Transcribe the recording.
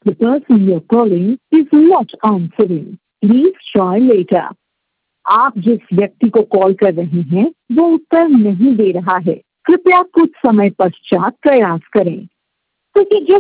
The person you're calling is not answering. Please try later. आप जिस व्यक्ति को कॉल कर रहे हैं वो उत्तर नहीं दे रहा है। कृपया कुछ समय पश्चात प्रयास करें। क्योंकि जब